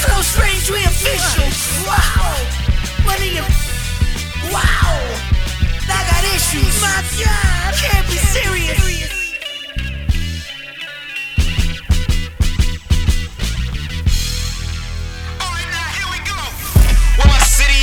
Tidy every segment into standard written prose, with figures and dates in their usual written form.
So strange, we official. Wow. Money and wow. I got issues. My God, can't be serious. Alright, now here we go. Where my city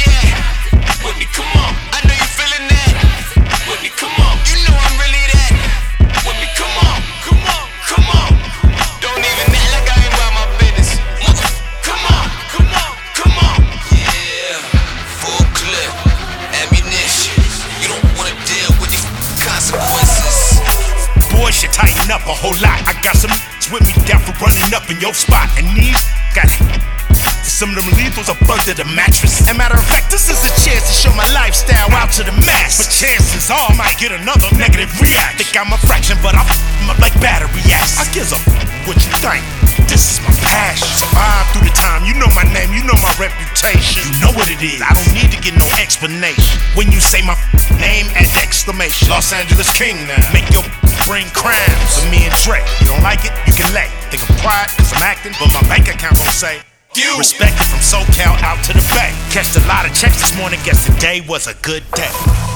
at? With me, come on. I know you feeling that. With me, come on. You know I'm really that. With me, come on. Come on, come on. Don't even act like I ain't about my business. Come on, come on, come on. Yeah, full clip, ammunition. You don't wanna deal with the consequences. Boys should tighten up a whole lot. I got some with me down for running up in your spot. And these got some of them lethals up under the mattress. And matter of fact, this is a chance to show my lifestyle out to the mass. But chances are I might get another negative react. Think I'm a fraction, but I'm like battery ass. I gives a what you think. This is my passion. Survive through the time. You know my name, you know my reputation. You know what it is. I don't need to get no explanation. When you say my name, add the exclamation. Los Angeles King now. Make your bring crimes for me and Dre. You don't like it, you can lay. Think I'm quiet cause I'm acting, but my bank account gon' say respect it from SoCal out to the Bay. Catched a lot of checks this morning, guess today was a good day.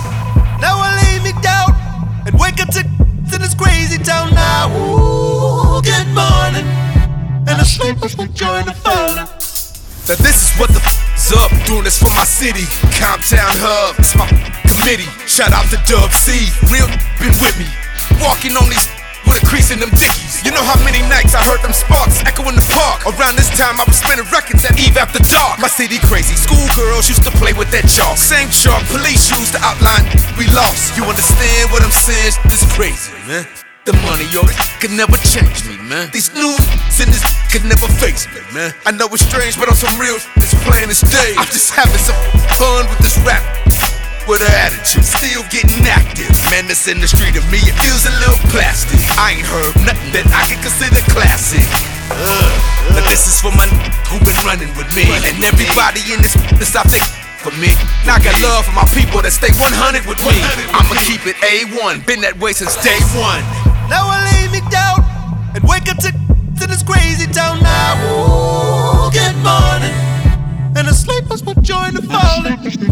Now I lay me down and wake up to this crazy town now. Ooh, good morning. And the sleepers will join the falling. Now this is what the f***'s up. Doing this for my city, Comptown Hub. It's my committee. Shout out to Dub C. Real been with me. Walking on these with a crease in them dickies. You know how many nights I heard them sparks echo in the park. Around this time I was spinning records at Eve After Dark. My city crazy, schoolgirls used to play with that chalk. Same chalk, police used to outline we lost. You understand what I'm saying? This crazy, man. The money, yo, this could never change me, man. These new in this could never face me, man. I know it's strange, but on some real it's plain as day. I'm just having some fun with this rap. With an attitude, still getting active. Man, that's in the street of me, it feels a little plastic. I ain't heard nothing that I can consider classic. But this is for my who been running with me. And everybody in this out there for me. Now I got love for my people that stay 100 with me. I'ma keep it A1, been that way since day one. Now I lay me down and wake up to this crazy town now. Ooh, good morning. And the sleepers will join the falling.